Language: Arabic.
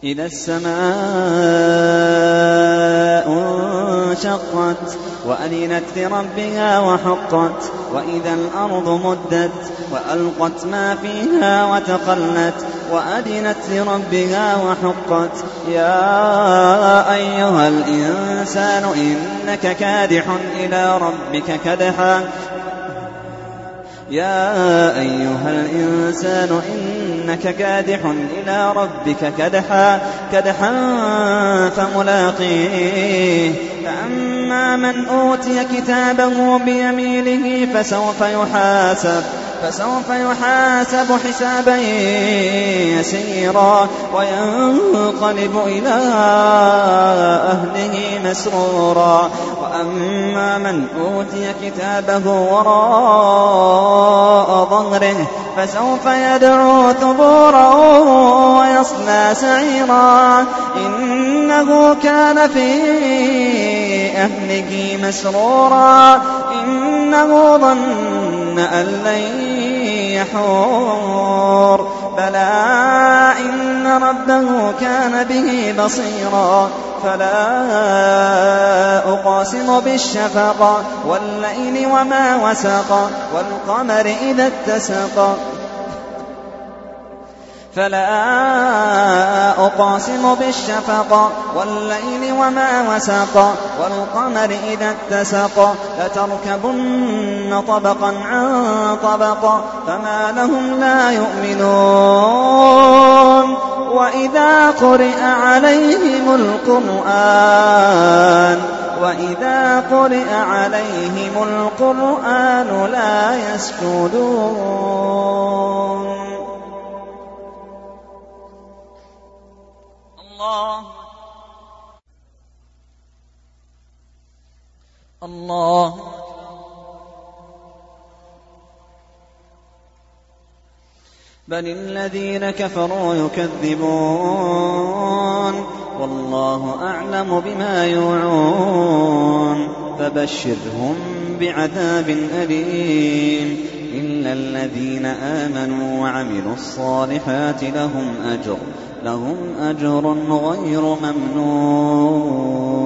إذا السماء انشقت وأذنت لربها وحقت وإذا الأرض مدت وألقت ما فيها وتخلت وأذنت لربها وحقت يا أيها الإنسان إنك كادح إلى ربك كدحا إنك كادح إلى ربك كدحا فملاقيه فأما من أوتي كتابه بيمينه فسوف يحاسب حسابا يسيرا وينقلب إلى أهله مسرورا وأما من أوتي كتابه وراء ظهره فسوف يدعو ثبورا ويصلى سعيرا إنه كان في أهله مسرورا إنه ظن أن لن يحور بلى إن ربه كان به بصيرا فلا أقاسم بالشفق والليل وما وسق والقمر إذا اتسق فلا أقاسم بالشفق والليل وما وسق والقمر إذا اتسق لتركبن طبقا عن طبق فما لهم لا يؤمنون وإذا قرئ عليهم القرآن لا يسجدون. الله بل الذين كفروا يكذبون والله أعلم بما يوعون فبشرهم بعذاب أليم إلا الذين آمنوا وعملوا الصالحات لهم أجر غير ممنون.